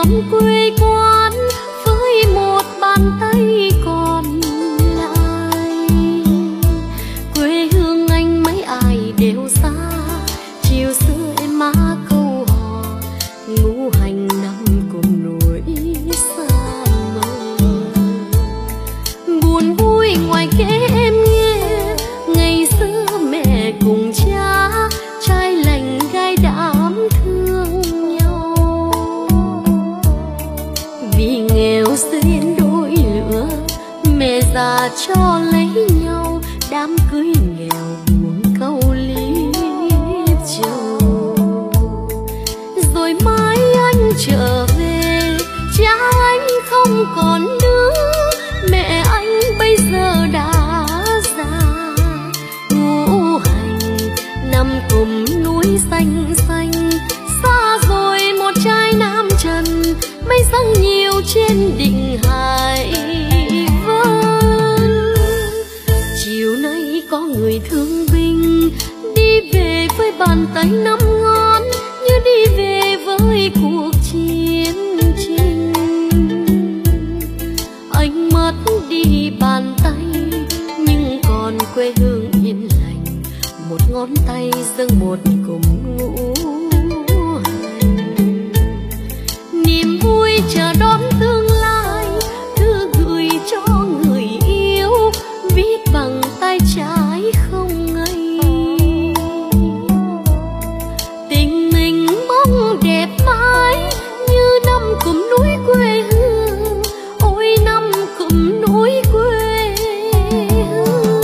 thăm quê quán với một bàn tay còn lại. Quê hương anh mấy ai đều xa, chiều xưa em má câu hò ngũ hành năm cùng nỗi xa mơ. Buồn vui ngoài kể em nghe, ngày xưa mẹ cùng cha trai lành gái đám thương nhau. Vì nghèo duyên đôi lứa, mẹ già cho lấy nhau, đám cưới nghèo buồn câu lý châu. Rồi mai anh trở về, cha anh không còn nữa, mẹ anh bây giờ đã già. Ngũ hành nằm cùng núi xanh xanh, xa rồi một trai nam trần, mây răng nhiều trên đỉnh hải vân. Chiều nay có người thương binh đi về với bàn tay năm ngón, như đi về với cuộc chiến tranh. Anh mất đi bàn tay nhưng còn quê hương yên lành, một ngón tay dâng một cụm ngũ hành. Niềm vui chờ đón tương lai, thư gửi cho người yêu, viết bằng tay trái không ngây. Tình mình mong đẹp mãi như năm cụm núi quê hương, ôi năm cụm núi quê hương.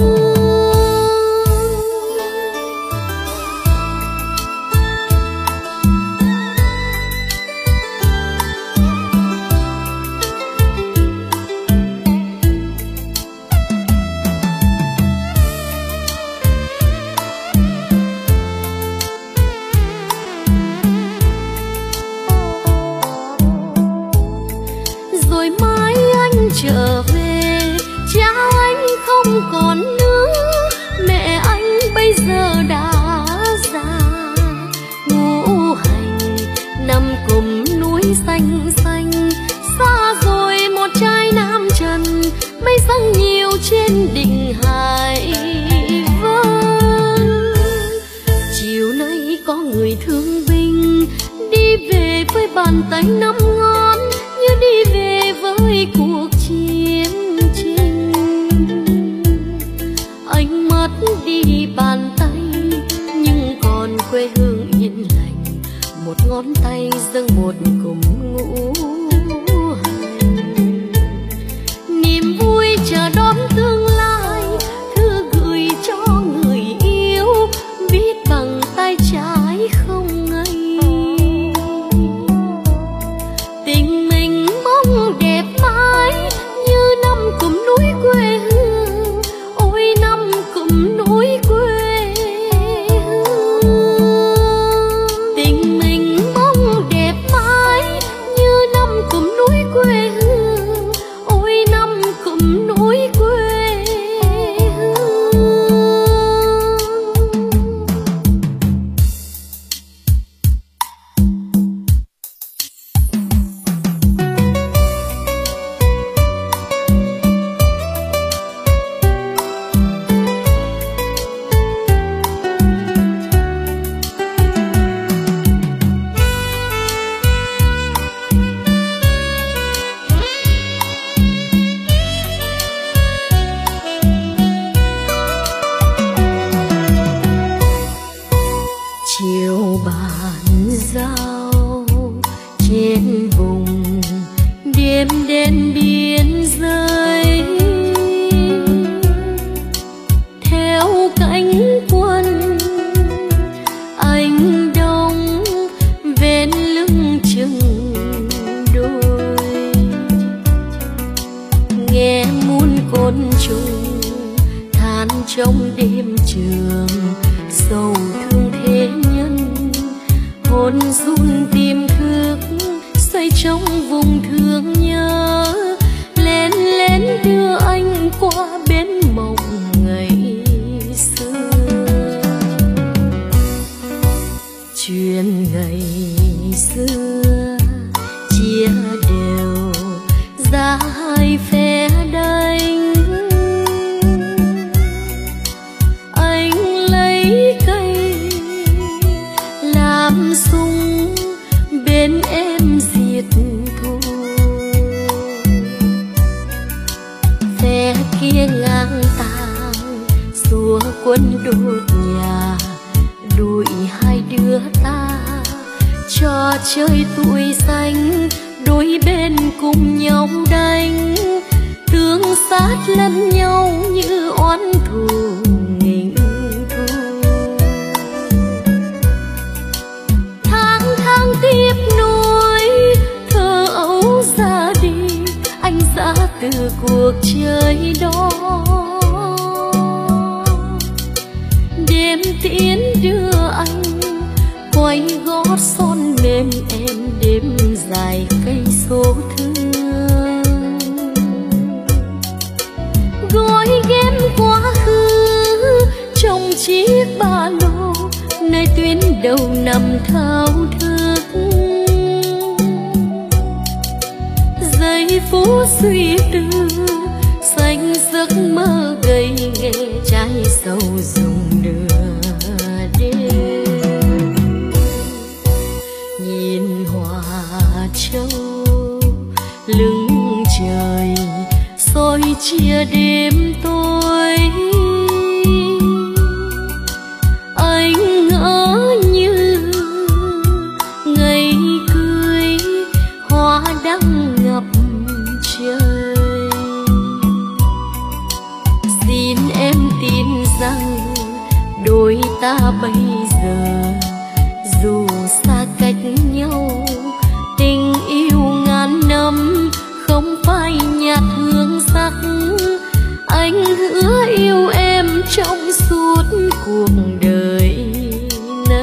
Rồi mai anh trở về, cha anh không còn nữa, mẹ anh bây giờ đã già. Ngũ hành nằm cùng núi xanh xanh, xa rồi một trai nam trần, mây răng nhiều trên đỉnh hải vân. Chiều nay có người thương binh đi về với bàn tay năm ngón, như đi về với cuộc chiến tranh. Anh mất đi bàn tay nhưng còn quê hương yên lành, một ngón tay dâng một cụm ngũ hành. Niềm vui chờ đón tương lai, thư gửi cho người yêu, viết bằng tay trái không ngây. Tình mình mong đẹp mãi như năm cụm núi quê hương, ôi năm cụm núi quê hương. Tình mình mong đẹp mãi như năm cụm núi quê hương, ôi năm cụm núi quê hương. Chiều bàn giao trên vùng đêm đen biên giới, theo cánh quân anh đông ven lưng chừng đôi. Nghe muôn côn trùng than trong đêm trường, sầu thương thế nhân hồn run tìm thức, say trong vùng thương nhớ, lén lén đưa anh qua bến mộng ngày xưa. Chuyện ngày xưa chia quân đốt nhà, đuổi hai đứa ta trò chơi tuổi xanh, đôi bên cùng nhau đánh, tương sát lẫn nhau như oán thù nghịch thu. Tháng tháng tiếp nối thơ ấu ra đi, anh ra từ cuộc chơi đó. Đêm tiễn đưa anh quay gót son mềm em, đêm dài cây số thương. Gói ghém quá khứ trong chiếc ba lô, nơi tuyến đầu nằm thao thức. Giây phút suy tư xanh giấc mơ gầy nghề, trái sầu dùng nửa đêm. Nhìn hoa châu lưng trời soi chia đêm tối, anh ngỡ như ngày cưới hoa đăng ngập trời. Xin em tin rằng đôi ta bây giờ dù xa cách nhau, tình yêu ngàn năm không phai nhạt hương sắc. Anh hứa yêu em trong suốt cuộc đời này.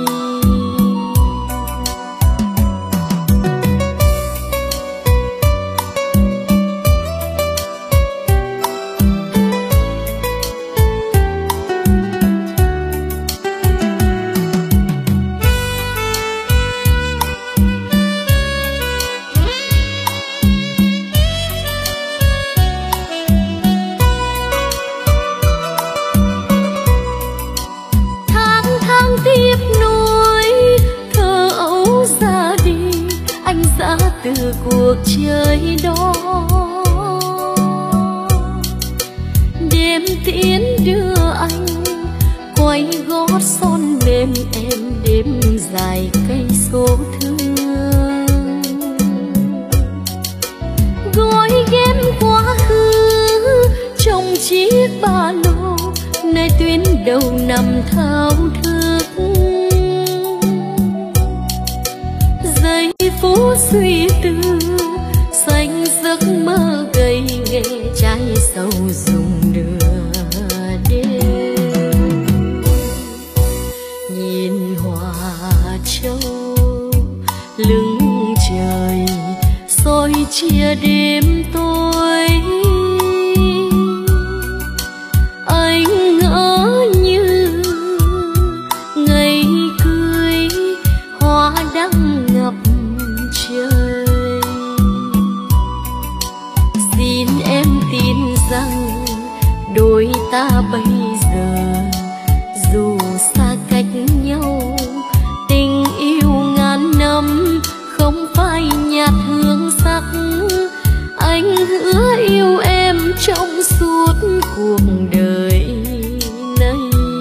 Từ cuộc chơi đó, đêm tiễn đưa anh quay gót son mềm em, đêm dài cây số thương. Gói ghém quá khứ trong chiếc ba lô, nơi tuyến đầu nằm thao thức. Giây phút suy tư xanh giấc mơ gầy nghề, trái sầu dùng nửa đêm. Nhìn hoa châu lưng trời soi chia đêm tối, anh ngỡ như ngày cưới hoa đăng ngập trời. Xin em tin rằng đôi ta bây giờ dù xa cách nhau, tình yêu ngàn năm không phai nhạt hương sắc. Anh hứa yêu em trong suốt cuộc đời này.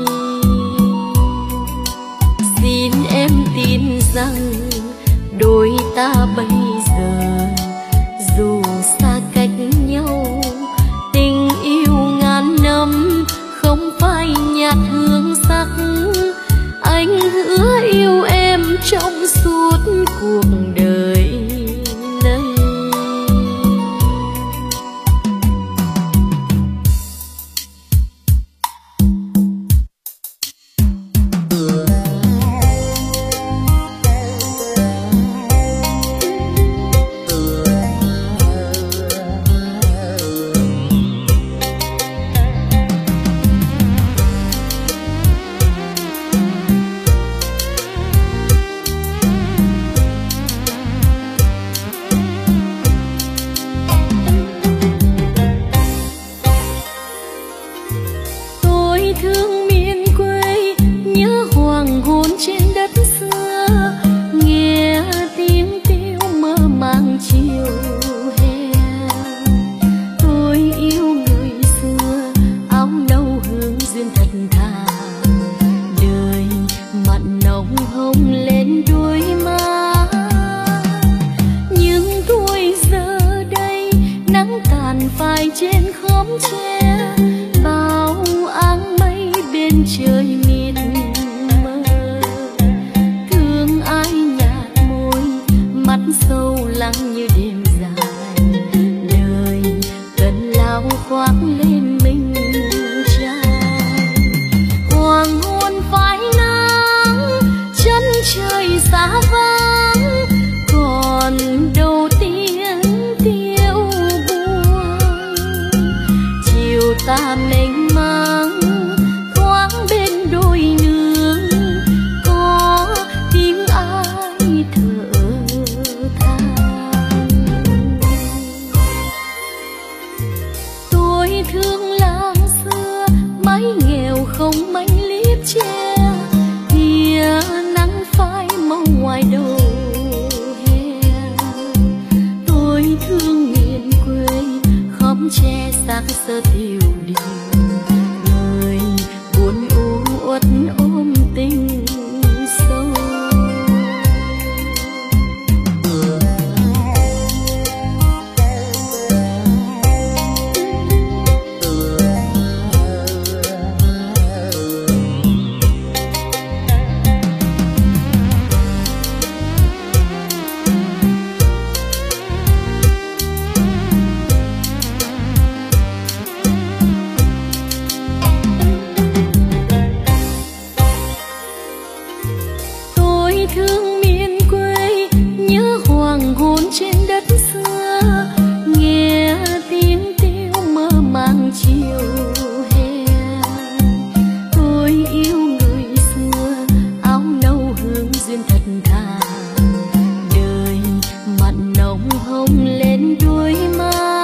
Xin em tin rằng đôi ta bây giờ dù xa cách nhau, tình yêu ngàn năm không phai trên khóm tre, bao áng mây bên trời mịt mờ. Thương ai nhạt môi, mắt sâu lắng như đêm dài, đời cần lao khoác lên mình trai. Hoàng hôn phai nắng, chân trời xa vắng, còn đâu tiếng tiêu buồn. Chiều ta mênh mang thoáng bên đôi nương, có tiếng ai thở than. Tôi thương làng xưa, mái nghèo không manh liếp che, kia nắng phai màu ngoài đầu hè. Tôi thương miền quê, khóm tre xác sơ tiêu điều, người buồn u uất ôm tình sâu. Thương miền quê, nhớ hoàng hôn trên đất xưa, nghe tiếng tiêu mơ màng chiều hè. Tôi yêu người xưa, áo nâu hương duyên thật thà, đời mặn nồng hồng lên đôi má.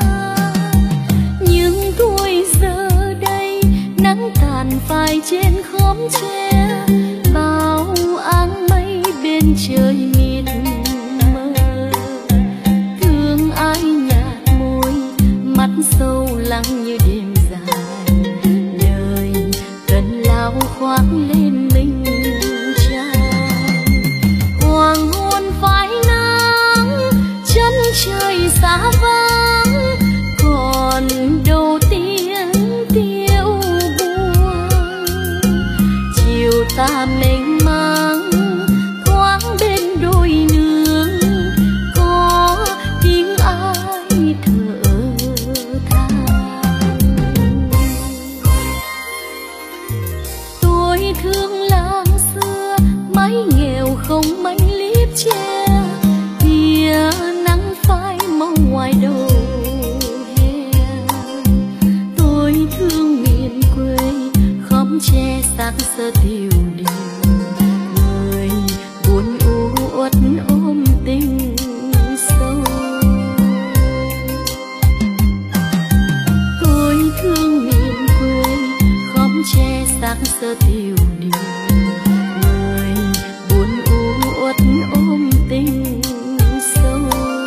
Nhưng tôi giờ đây nắng tàn phai trên khóm tre, bao áng mây bên trời mịt mờ. Thương ai nhạt môi, mắt sâu lắng như đêm dài, đời cần lao khoác lên mình trai. Hoàng hôn phai nắng, chân trời xa vắng, còn đâu tiếng tiêu buồn. Chiều ta mênh mang thoáng bên đôi nương, có tiếng ai thở than. Tôi thương làng xưa, mái nghèo không manh liếp che, kia nắng phai màu ngoài đầu hè. Tôi thương miền quê, khóm tre xác sơ tiêu điều, người buồn u uất ôm tình sâu. Tôi thương miền quê, khóm tre xác sơ tiêu điều, người buồn u uất ôm tình sâu.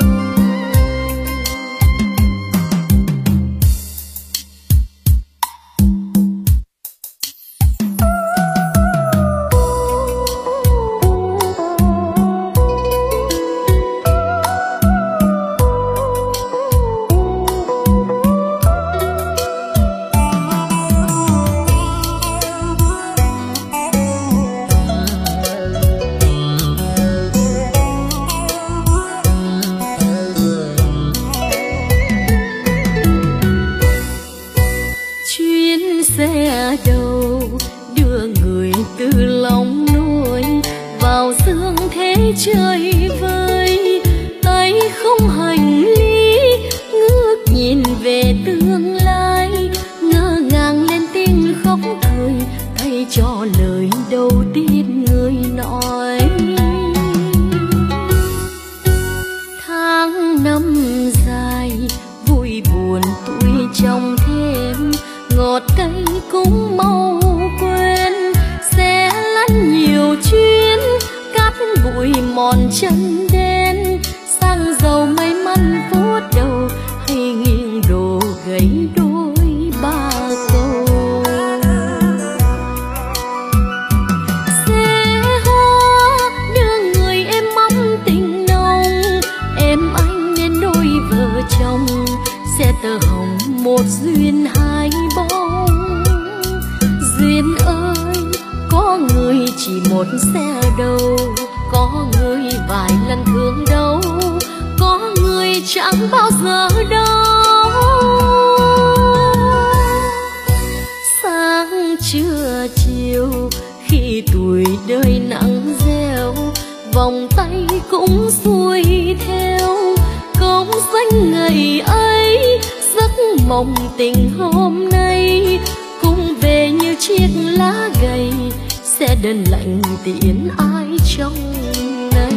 Xe đầu đưa người từ lòng nỗi vào dương thế chơi vơi, tay không hành lý ngước nhìn về tương lai, ngơ ngàng lên tiếng khóc thời thay cho lời đầu tiên người nói. Tháng năm dài vui buồn tuổi trong thêm, ngọt cay cũng mau quên, sẽ lăn nhiều chuyến cát bụi mòn chân đen. Xăng dầu may mắn vuốt đầu hay nghiêng đổ gãy đôi ba câu. Xe hoa đưa người em mong tình nồng, em anh nên đôi vợ chồng xe tơ hồng một duyên hai bóng. Duyên ơi, có người chỉ một xe đầu, có người vài lần thương đâu, có người chẳng bao giờ đâu. Sáng trưa chiều khi tuổi đời nắng gieo, vòng tay cũng xuôi theo công danh ngày ấy. Giấc mộng tình hôm nay cũng về như chiếc lá gầy, sẽ đơn lạnh tiễn ai trong này.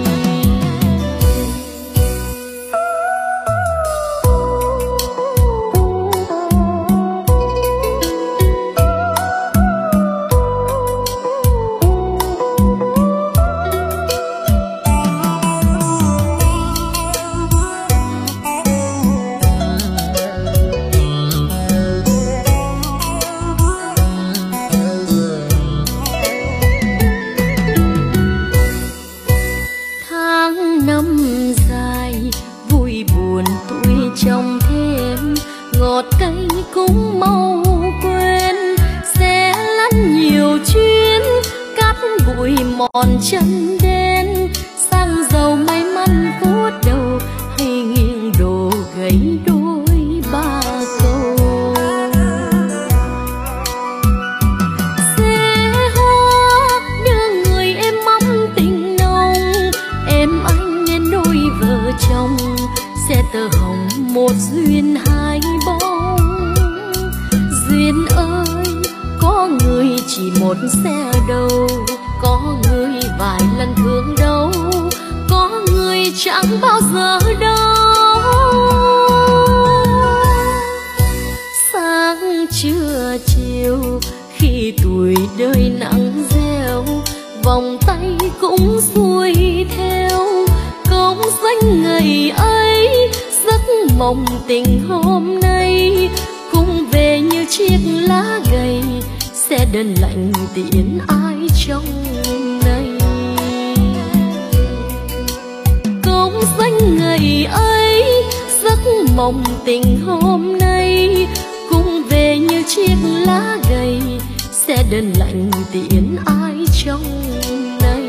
Trong thêm ngọt cay cũng mau quên, sẽ lăn nhiều chuyến cát bụi mòn chân đen. Xăng dầu may mắn phút đầu hay nghiêng đổ gãy đôi ba câu. Xe hoa đưa người em mong tình nồng, em anh nên đôi vợ chồng. Xe tơ hồng một duyên hai bóng. Duyên ơi, có người chỉ một xe đầu, có người vài lần thương đâu, có người chẳng bao giờ đâu. Sáng trưa chiều khi tuổi đời nắng gieo, vòng tay cũng xuôi theo công danh ngày ấy. Giấc mộng tình hôm nay cũng về như chiếc lá gầy, sẽ đơn lạnh tiễn ai trong này. Công danh ngày ấy, giấc mộng tình hôm nay cũng về như chiếc lá gầy, sẽ đơn lạnh tiễn ai trong này.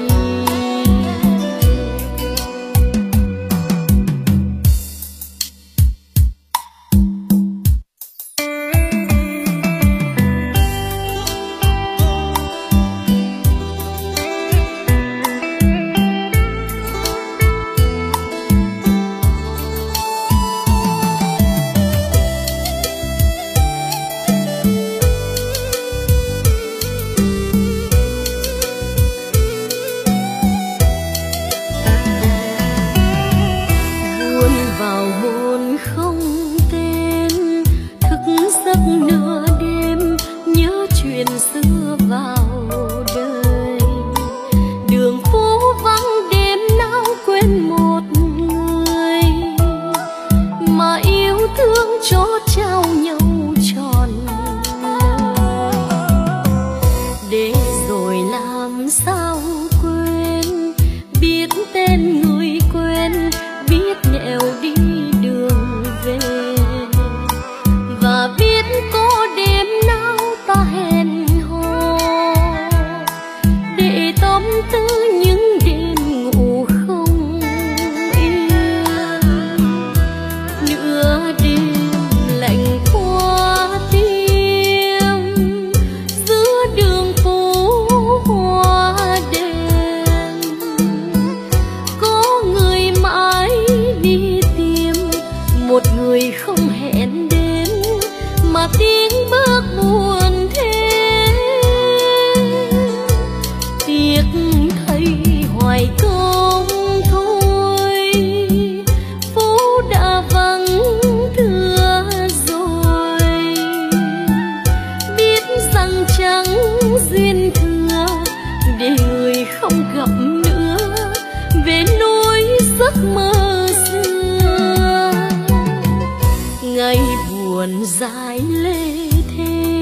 dài lê thế,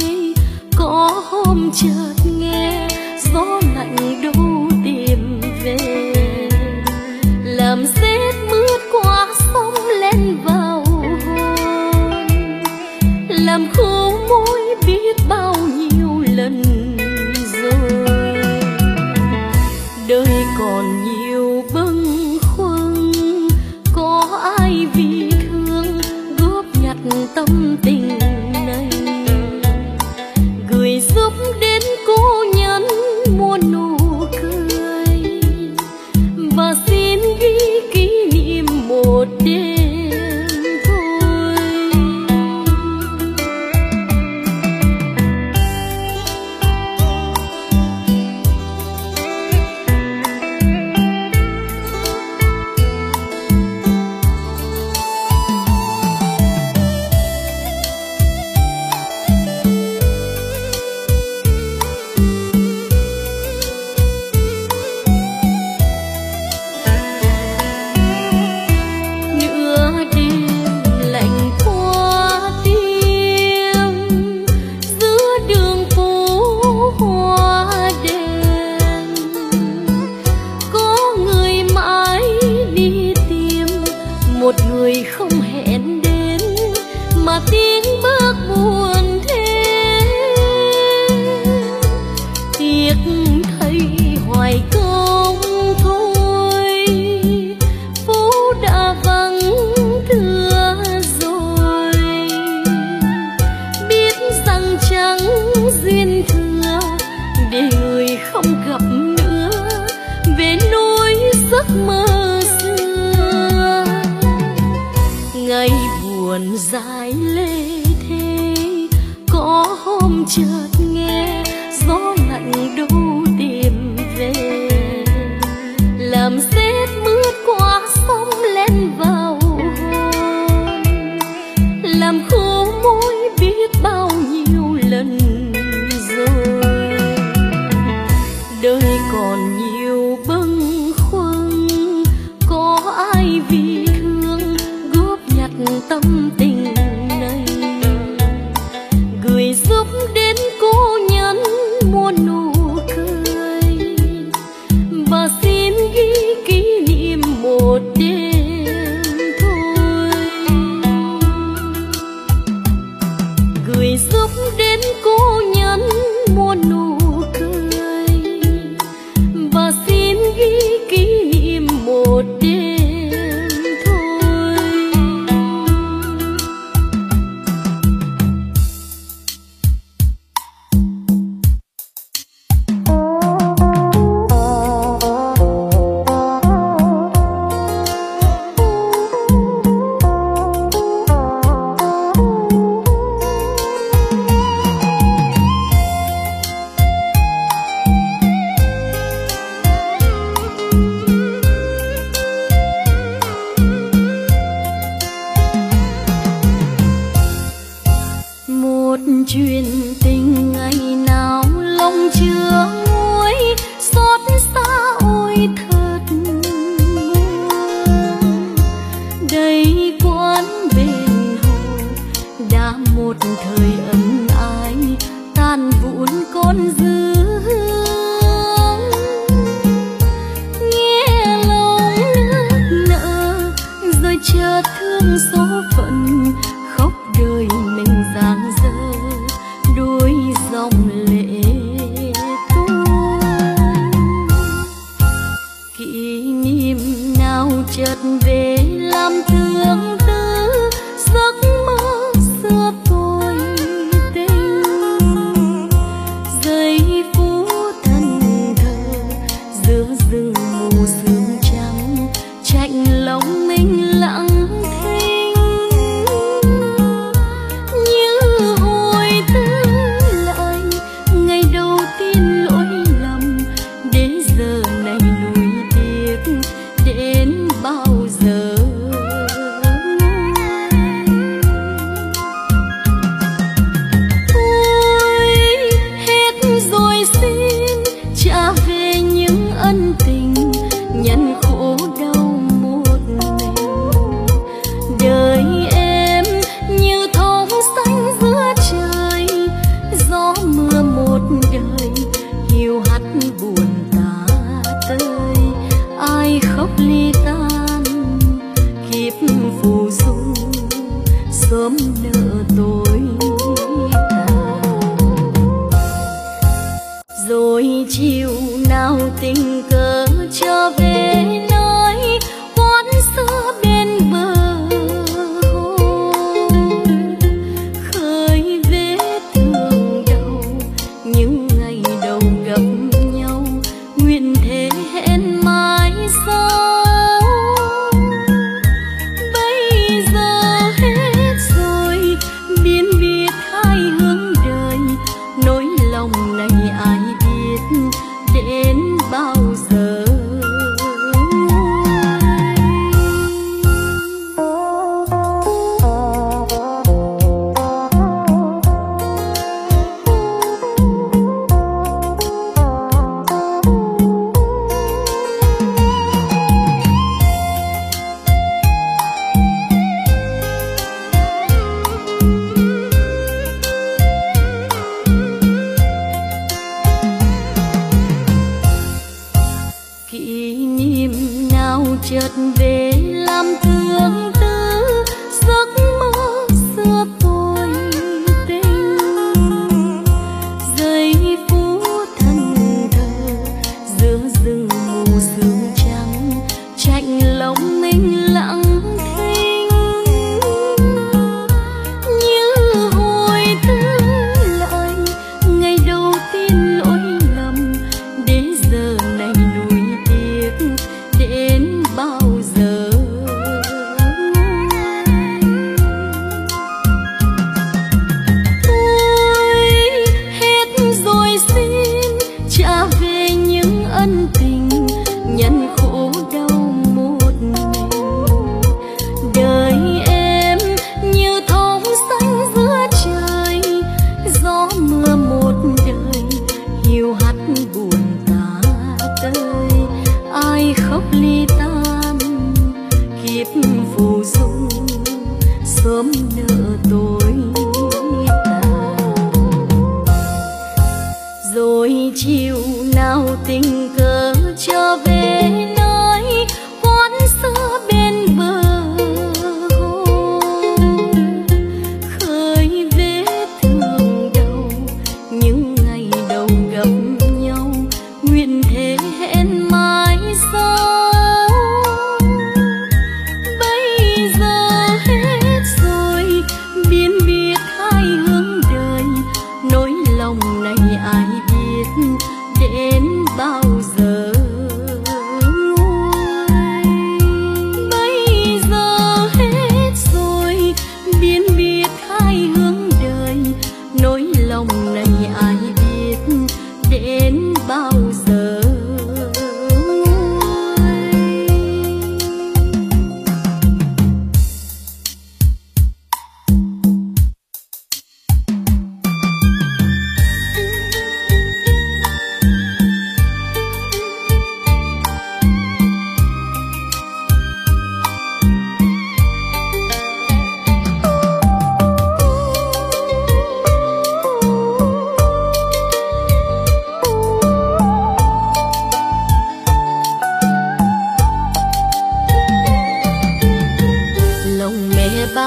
có hôm chợt nghe gió lạnh đâu tìm về, làm rét mướt qua sông lên vào hồ. người không hẹn đến mà tiếng bước buồn thế. Tiếc thấy hoài công thôi, phố đã vắng thưa rồi. Biết rằng chẳng duyên thừa để người không gặp nữa, về nỗi giấc mơ xưa. Ngày buồn dài lê thế, có hôm chợt nghe gió lạnh đâu tìm về, làm rét mướt qua sông lên vào hồn, làm khô môi biết bao nhiêu lần rồi. Đời còn nhiều bâng khuâng, có ai vì thương góp nhặt tâm tình này, gửi giúp đến cô nhân muôn nụ cười, và xin ghi kỷ niệm một đêm thôi. Gửi giúp đến cô nhân muôn nụ cười, và xin ghi kỷ niệm một đêm thôi. Một chuyện tình ngày nào lòng chưa nguôi, xót xa ôi thật buồn. Đây quán bên hồ đã một thời ân ái, tan vụn con dư hương. Nghe lòng nước nở rồi chợt thương số phận, khóc đời mình giang dở đôi dòng lệ tuôn. Kỷ niệm nào chợt về làm thương tư, giấc mơ xưa tôi tình. Giây phút thân thờ giữa rừng mù sương trắng, chạnh lòng mình lặng thinh. Như hồi tư lại ngày đầu tiên lỗi lầm, đến giờ này nuối tiếc đến bao giờ. Thôi hết rồi xin trả về những ân tình, nhận khổ đau một mình. Đời em như thấu xanh giữa trời, gió mưa một đời hiu hắt buồn tả tơi. Ai khóc ly tan kiếp phù du, sớm nợ tôi tàn. Rồi chiều nào tình cờ trở về nơi quán xưa bên bờ hồ, khơi vết thương đau những ngày đầu gặp nhau, nguyện thế hẹn mãi sau. Bây giờ hết rồi biến biệt hai hướng đời, nỗi lòng này ai biết đến bao giờ.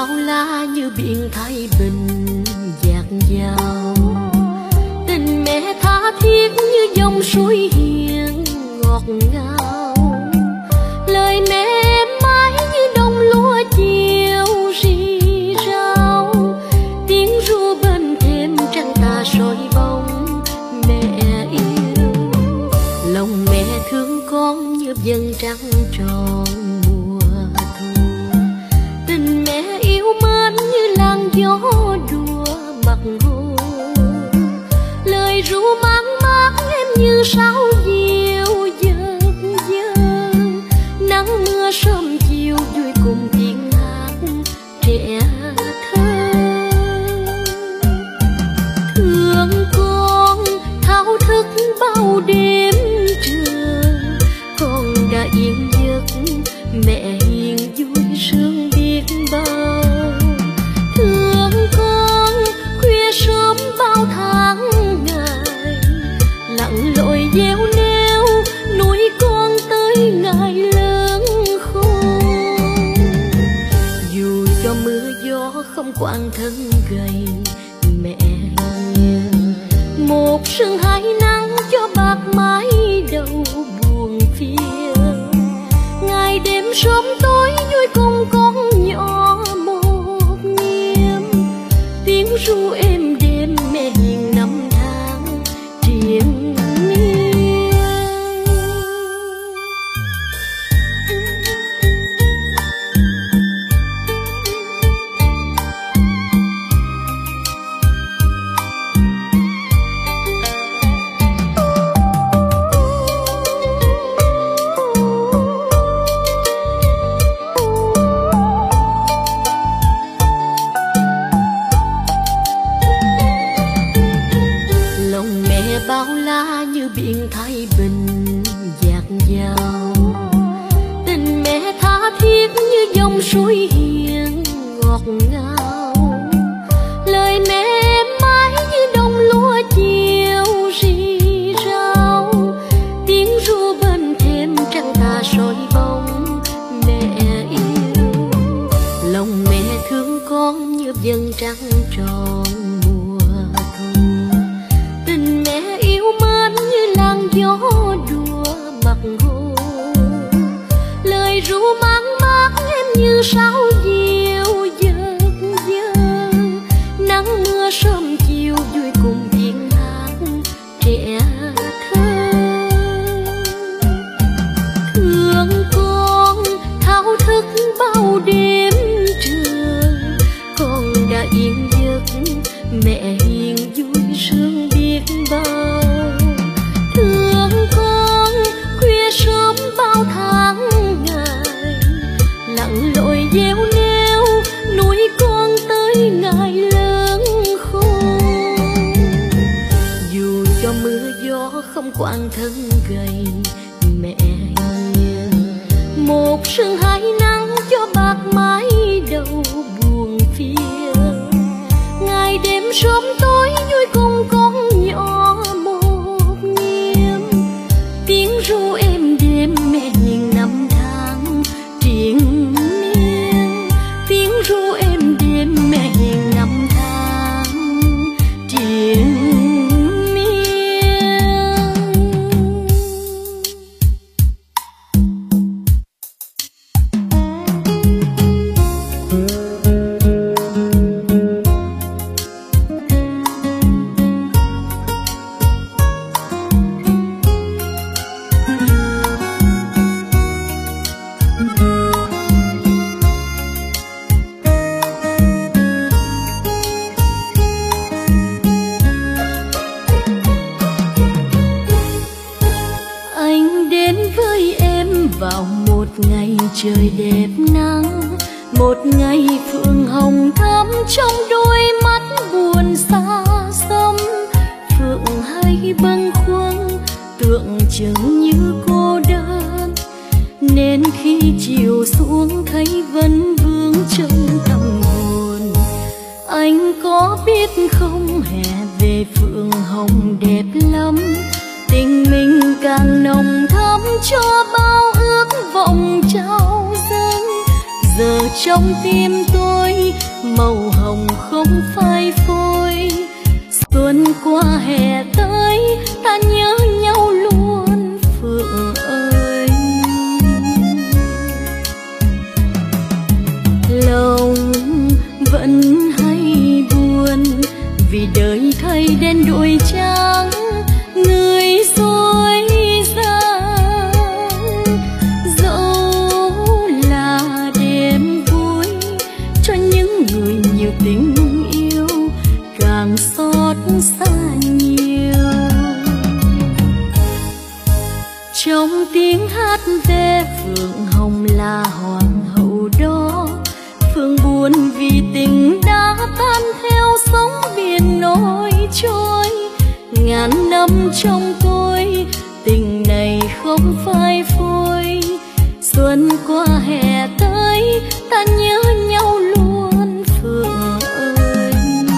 bao la như biển Thái Bình dạt dào, tình mẹ tha thiết như dòng suối hiền ngọt ngào, lời mẹ êm mãi như đồng lúa chiều rì rào, tiếng ru bên thềm trăng tà soi bóng mẹ yêu, lòng mẹ thương con như vầng trăng tròn mùa thu, tình mẹ yêu mến như làn gió đùa mặt hồ, lời ru mang mát em như sáo diều dợt dơ, nắng mưa sớm chiều vui cùng tiếng hát trẻ thơ. Thương con thao thức bao đêm trường, con đã yên giấc mẹ hiền vui sướng biết bao. Thương con khuya sớm bao tháng ngày, lặn lội gieo neo nuôi con tới ngày lớn khôn. Dù cho mưa gió không quản thân gầy mẹ hiền, một sương hai nắng cho bạc mái đầu buồn phiền, ngày đêm sớm tối vui cùng con nhỏ một niềm, tiếng ru êm đêm mẹ hiền năm tháng triền miên. Lòng mẹ bao la như biển Thái Bình dạt dào, tình mẹ tha thiết như dòng suối hiền ngọt ngào, lời mẹ êm mãi như đồng lúa chiều rì rào, tiếng ru bên thềm trăng tà soi bóng mẹ yêu, lòng mẹ thương con như vầng trăng tròn mùa thu, tình mẹ yêu mến như làn gió đùa mặt hồ, lời ru mang mát em như sáo diều dợt dơ, nắng mưa sớm chiều vui cùng tiếng hát trẻ thơ. Thương con thao thức bao đêm trường, con đã yên giấc mẹ hiền vui sướng biết bao. Thương con khuya sớm bao tháng ngày, lặn lội gieo neo nuôi con tới ngày lớn khôn. Dù cho mưa gió không quản thân gầy mẹ hiền, một sương hai nắng cho bạc mái đầu buồn phiền, ngày đêm sớm tối vui cùng con nhỏ một niềm, tiếng ru êm đêm mẹ hiền năm tháng triền miên, tiếng ru êm đêm mẹ hiền năm tháng triền miên. Vào một ngày trời đẹp nắng, một ngày phượng hồng thắm trong đôi mắt buồn xa xăm, phượng hay bâng khuâng tưởng chừng như cô đơn, nên khi chiều xuống thấy vẫn vương trong tâm hồn. Anh có biết không, hè về phượng hồng đẹp lắm, tình mình càng nồng thắm cho bao ước vọng trao dâng. Giờ trong tim tôi vẫn hay buồn vì đời thay đen đổi trắng người dối gian. Dẫu là đêm vui cho những người nhiều tình yêu càng xót xa nhiều. Trong tiếng hát về Phượng Hồng là hoàng hậu đó, Phượng buồn vì tình đã tan theo sóng biển nổi trôi. Ngàn năm trong tôi tình này không phai phôi, xuân qua hè tới ta nhớ nhau luôn Phượng ơi.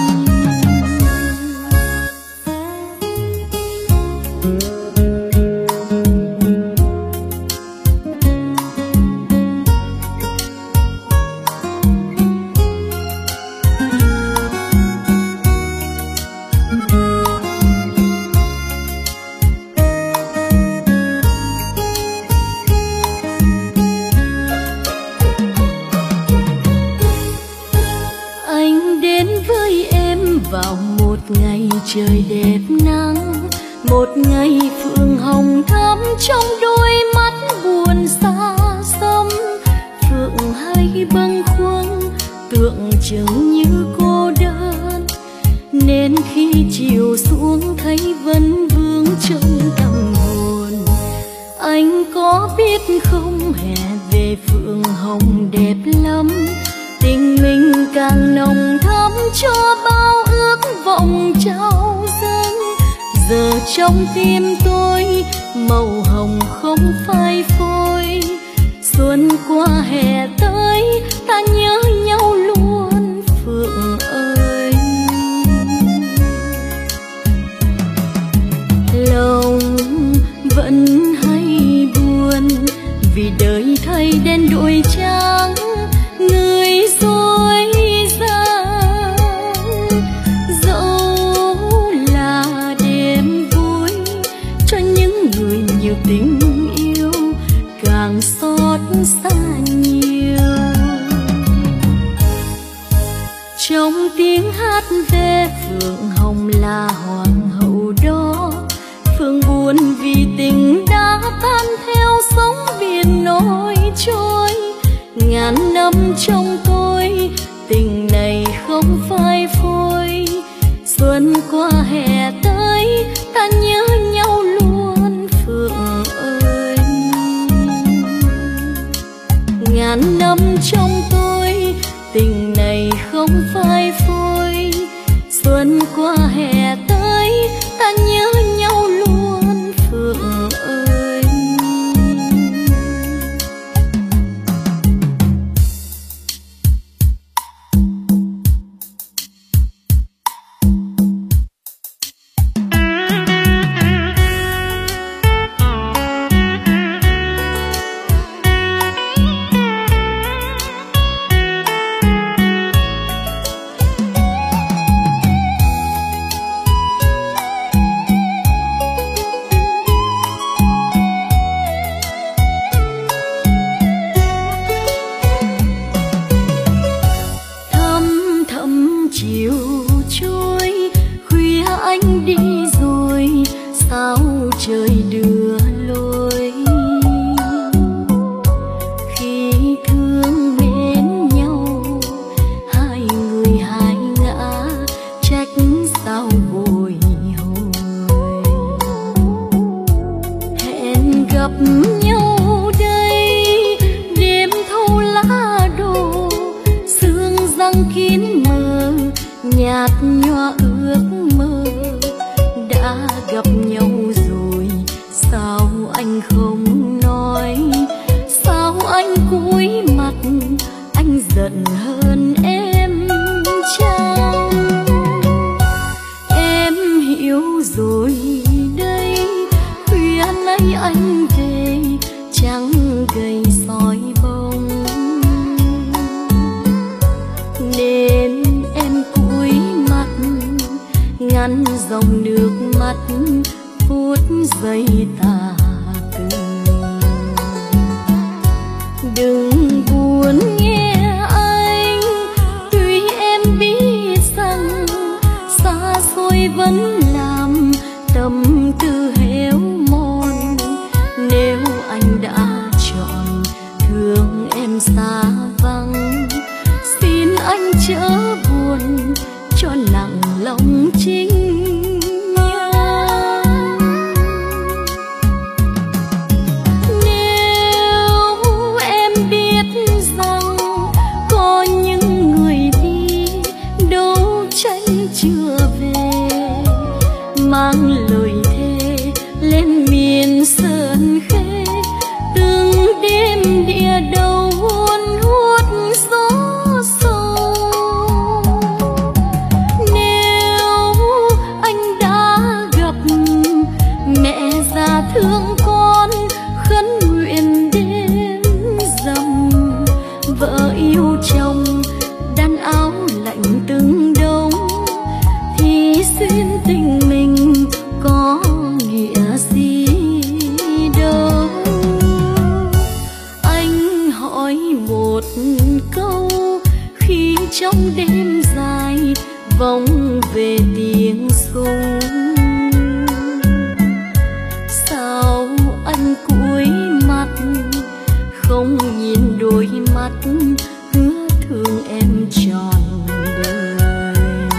Vào một ngày trời đẹp nắng, một ngày phượng hồng thắm trong đôi mắt buồn xa xăm. Phượng hay bâng khuâng tượng trưng như cô đơn, nên khi chiều xuống thấy vẫn vương trong tâm hồn. Anh có biết không, hè về phượng hồng đẹp lắm, tình mình càng nồng thắm cho bao ước vọng trao dâng. Giờ trong tim tôi màu hồng không phai phôi, xuân qua hè tới ta nhớ nhau luôn Phượng ơi. Lòng vẫn hay buồn vì đời thay đen đổi trắng người dối gian. Dẫu là đêm vui cho những người nhiều tình yêu càng xót xa nhiều. Trong tiếng hát về Phượng Hồng là hoàng hậu đó, Phượng buồn vì tình đã tan theo sóng biển nổi trôi. Ngàn năm trong tôi tình này không phai phôi, xuân qua hè tới ta nhớ nhau luôn Phượng ơi. Ngàn năm trong tôi tình này không phai phôi, xuân qua hè tới ta nhớ nhau luôn Phượng ơi. Đừng buồn nghe anh, tuy em anh chớ buồn cho nặng lòng chính nhân. Nếu em biết rằng có những người đi đấu tranh chưa về, mang lời thề lên miền Sơn Khê, từng đêm địa đầu hôn hút gió sâu. Nếu anh đã gặp mẹ già thương con, khấn nguyện đêm rằm, vợ yêu chồng đan áo lạnh từng đông, thì xuyên tình mình có nghĩa gì đâu. Anh hỏi một câu khi trong đêm dài vọng về tiếng súng, sao anh cúi mặt không nhìn đôi mắt hứa thương em trọn đời.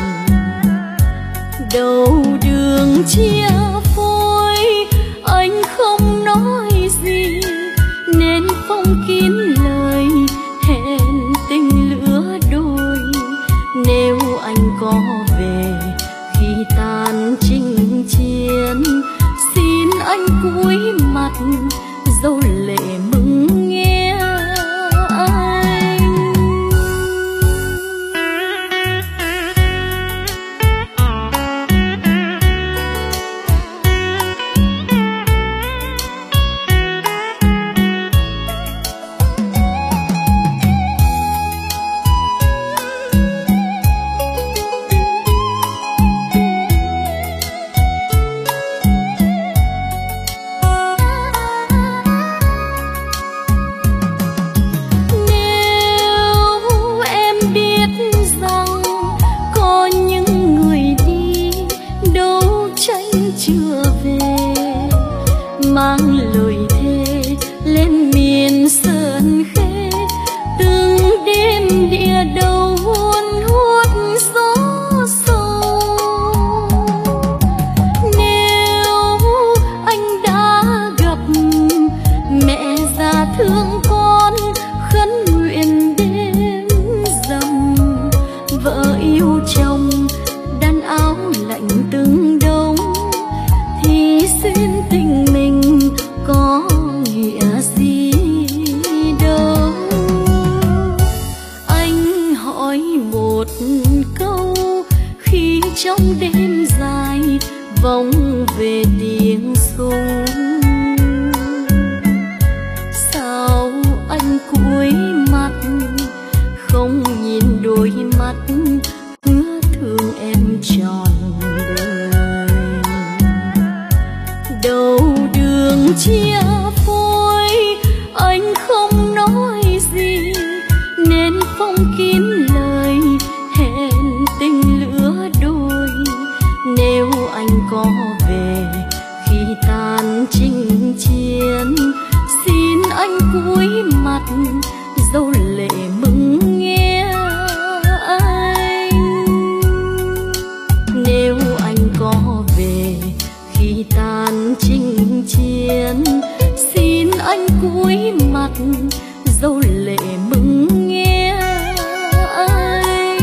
Đầu đường chia phôi anh không nói gì, nên phong kín lời hẹn tình lứa đôi. Nếu anh có về khi tan chinh chiến, xin anh cúi mặt dấu lệ mừng nghe anh. Chưa về, mang lời thề lên miền Sơn Khê, từng đêm địa đầu hôn hút gió sâu. Nếu anh đã gặp mẹ già thương con, khấn nguyện đêm rằm, vợ yêu chồng đan áo lạnh từng đông, thì xuyên tình mình có nghĩa gì đâu. Anh hỏi một câu khi trong đêm dài vọng về tiếng súng, sao anh cúi mặt không nhìn đôi mắt hứa thương em trọn đời. Đầu đường chia phôi anh không nói gì, nên phong kín lời hẹn tình lứa đôi. Nếu anh có về khi tan chinh chiến, xin anh cúi mặt dấu lệ mừng nghe anh. Nếu anh có về khi tan chinh chiến, xin anh cúi mặt dấu lệ mừng nghe anh.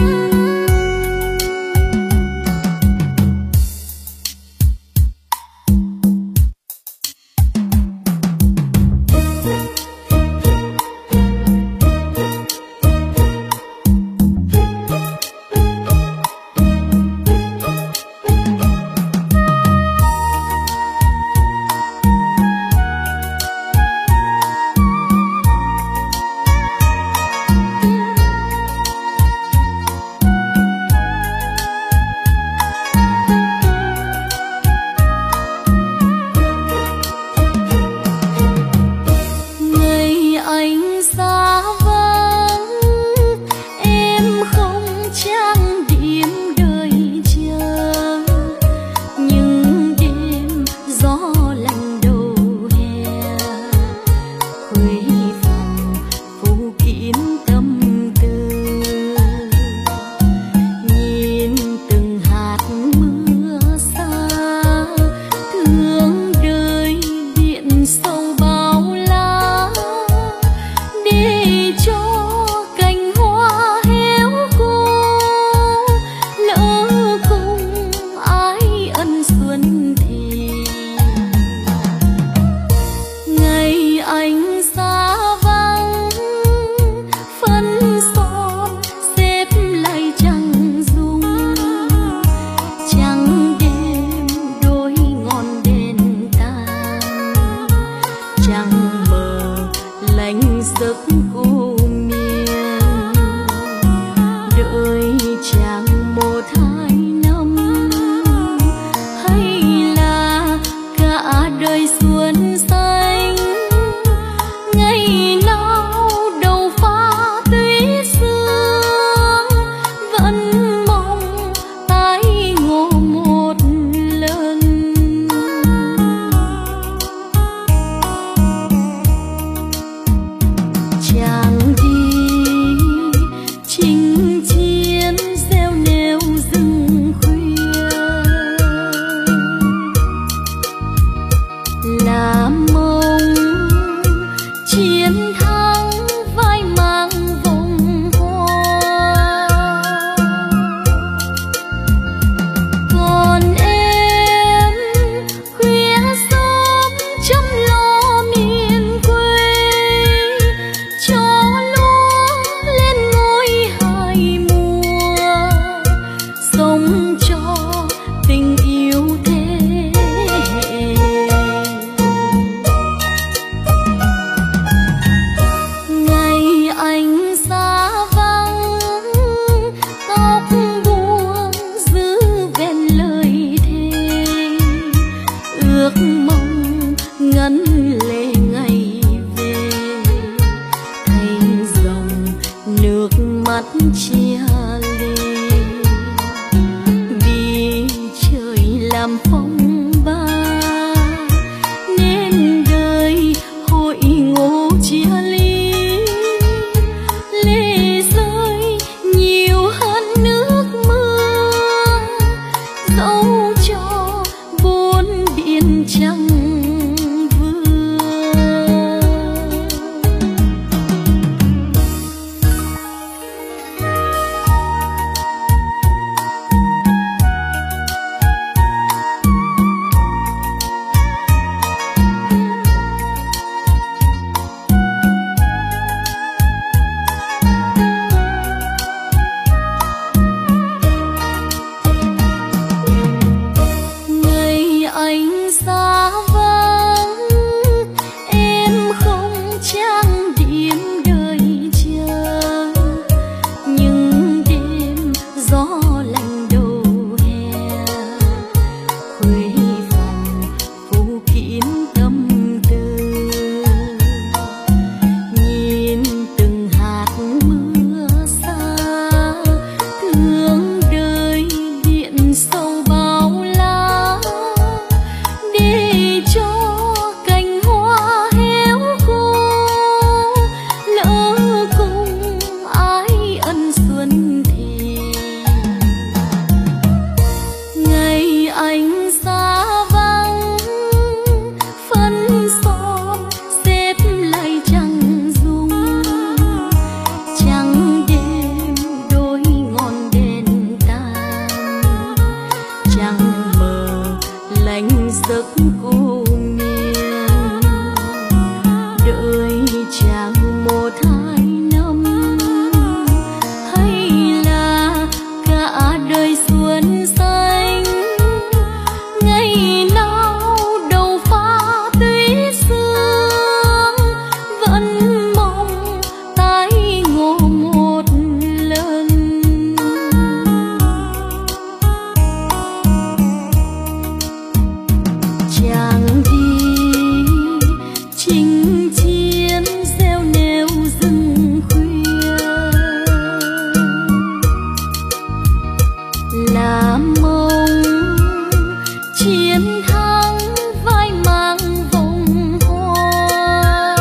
là mong chiến thắng vai mang vòng hoa.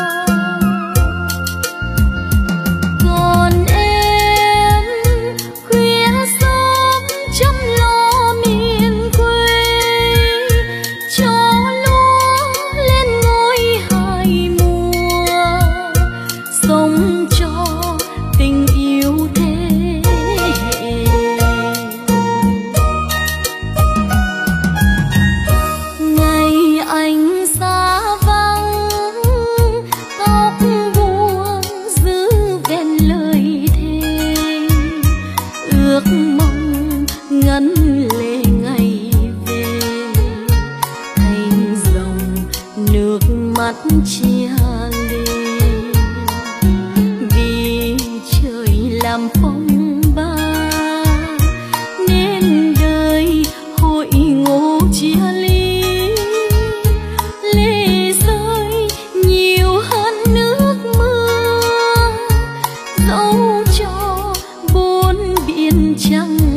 Còn em khuya sớm chăm lo miền quê, cho lúa lên ngôi hai mùa, sống cho tình yêu thế hệ. Ngày anh xa vắng, tóc buông giữ vẹn lời thề, ước mong ngân lệ ngày về, thành dòng nước mắt chia lên. Vì trời làm phong ba nên đời hội ngộ chia ly, lệ rơi nhiều hơn nước mưa, dẫu cho bốn biển trăng